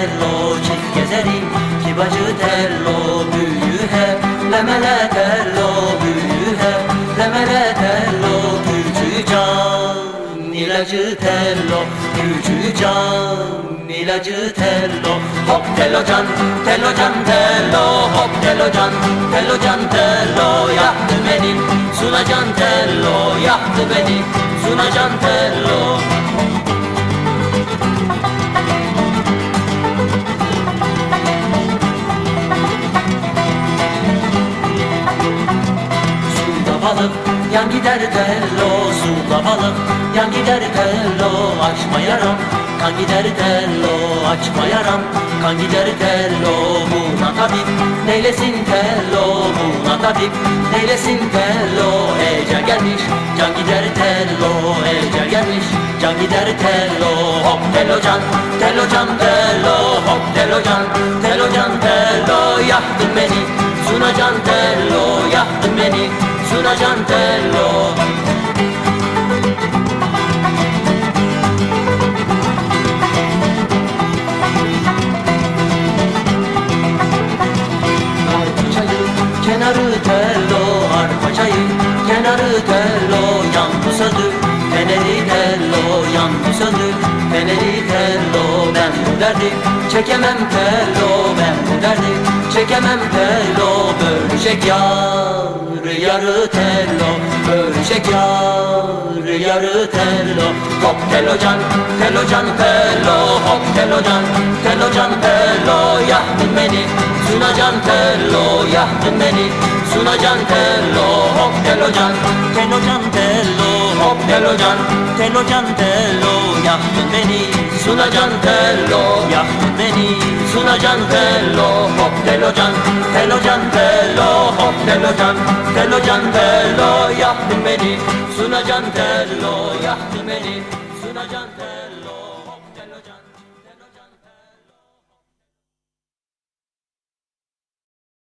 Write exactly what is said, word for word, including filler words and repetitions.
tello çift gezerim ki bacı tello büyü he lemele tello büyü he lemele tello küçük can ilacı tello küçük can ilacı tello hop tello can tello can tello hop tello can tello can tello yaktı beni suna can tello yaktı beni suna can tello. Balık yan gider tello suda balık yan gider tello açma yaram kan gider tello açma yaram kan gider tello buna tabip neylesin tello buna tabip neylesin tello ecel gelmiş can gider tello ecel gelmiş can gider tello hop tello can tello can tello hop tello can tello can tello yaktın beni suna can tello yaktın beni suna can tello. Arpa çayı kenarı tello arpa çayı kenarı tello yandı söndü feneri tello yandı söndü feneri tello ben bu derdi çekemem tello ben bu derdi çekemem tello bölecek yar yarı tello bölecek yar yarı tello hop tello can tello can tello hop tello can tello can tello yaktın beni suna can tello yaktın beni suna can tello hop tello can tello can tello hop tello can tello can tello yaktın beni suna can tello yaktın beni suna can tello hop tello can tello can tello hop tello can tello can tello yaktın beni suna can tello yaktın